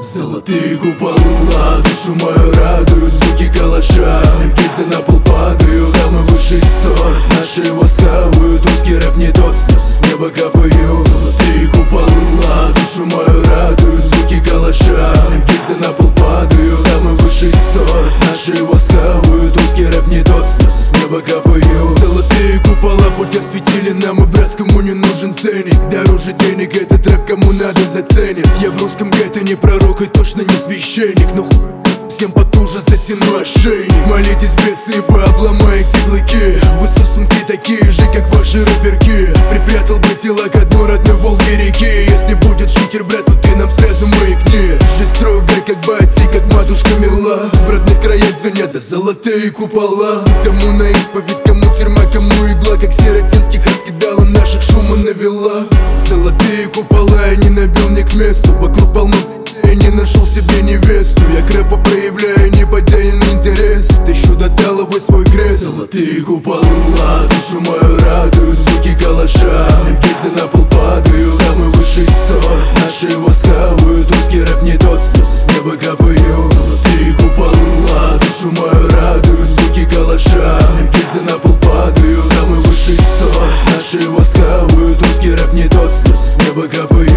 Золотые купола, душу мою радуют звуки калаша. Гильзы на пол падают, самый высший сорт. Наши его сковывают, узкий рэп не тот, слезы с неба капают. Золотые купола, душу мою радуют звуки калаша. Гильзы на пол падают, самый высший сорт. Наши его сковывают, узкий рэп не тот, слезы с неба капают. Золотые купола путь осветили нам, и брат, кому не нужен ценник. Дороже денег этот рэп кому надо заценит. Я в русском гетто не пророк и точно не священник, но хуй всем потуже затяну ошейник. Молитесь, бесы, ибо обломаете клыки. Вы сосунки такие же, как ваши рэперки. Припрятал бы тела к одной родной Волге реки. Если будет шутер, брат, то ты нам сразу маякни. Жизнь строгая, как бати, как матушка мила. В родных краях звенят да золотые купола. Кому на исповедь, кому тюрьма, кому игла. Как сиротинских раскидала, наших шума навела. Золотые купола, я не набил ни к месту. Вокруг полно, я не нашел себе невесту. Я к рэпу проявляю неподдельный интерес. Тыщу до талого свой крест. Золотые купола, душу мою радуют звуки калаша. Гильзы на пол падают, самый высший сорт. Наши его сковывают, узкий рэп не тот, слезы с неба капают. Золотые купола, душу мою радуют звуки калаша. Гильзы на пол падают, самый высший сорт. Наши его сковывают, узкий рэп не тот, слезы с неба капают.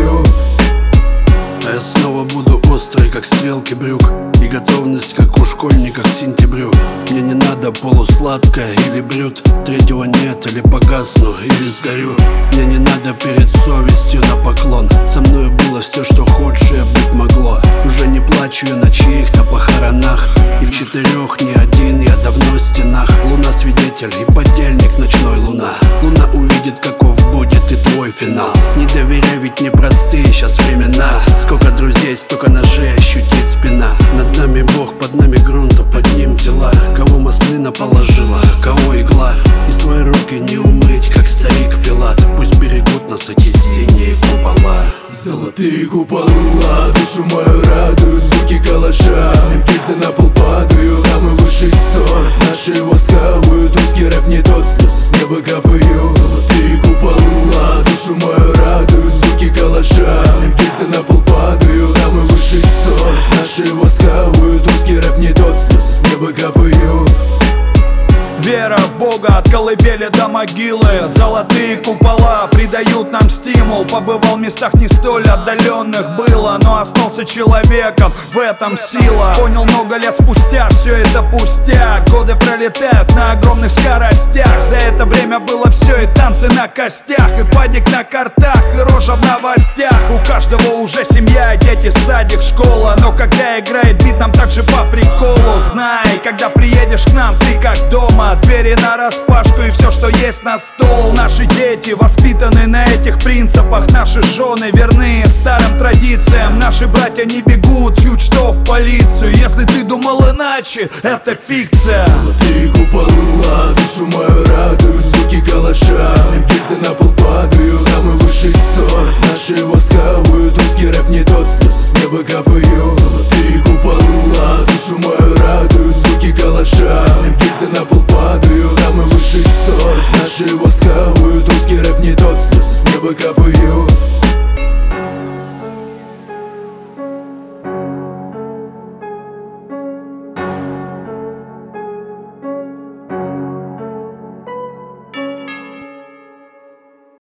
А я снова буду острый, как стрелки брюк, и готовность, как у школьника к сентябрю. Мне не надо полусладкое или брют, третьего нет, или погасну, или сгорю. Мне не надо перед совестью на поклон. Со мною было все, что худшее быть могло. Уже не плачу я на чьих-то похоронах, и в четырех не один, я давно в стенах. Луна свидетель и подельник ночной луна. Луна увидит, каков будет и твой финал. Не доверяй, ведь непростые сейчас времена. Сколько друзей, столько ножей ощутит спина. Над нами Бог, под нами грунт, а под ним тела. Кого маслина положила, кого игла. И свои руки не умыть, как старик Пилат. Пусть берегут нас эти синие купола. Золотые купола, душу мою радуют звуки калаша. Гильзы на пол падают, самый высший сорт. Наши его сковывают, узкий рэп не тот, слезы с неба капают. Золотые купола, душу мою радуют звуки калаша. Гильзы на пол падают, самый высший сорт. Наши его сковывают, узкий рэп не тот, слезы с неба капают. Вера в Бога от колыбели до могилы. Золотые купола придают нам стимул. Побывал в местах не столь отдаленных было, но остался человеком, в этом сила. Понял много лет спустя, все это пустяк. Годы пролетают на огромных скоростях. За это время было все, и танцы на костях, и падик на картах, и рожа в новостях. У каждого уже семья, дети, садик, школа. Но когда играет бит, нам также по приколу. Знай, когда приедешь к нам, ты как дома. Двери нараспашку и все, что есть на стол. Наши дети воспитаны на этих принципах. Наши жены верны старым традициям. Наши братья не бегут чуть что в полицию. Если ты думал иначе, это фикция. Золотые купола, душу мою радуют звуки калаша. Гильзы на пол падают, самый высший сорт. Наши его сковывают, узкий рэп не тот, слезы с неба капают. Золотые купола, душу мою радуют звуки калаша. Гильзы на пол падают, самый высший сорт. Наши его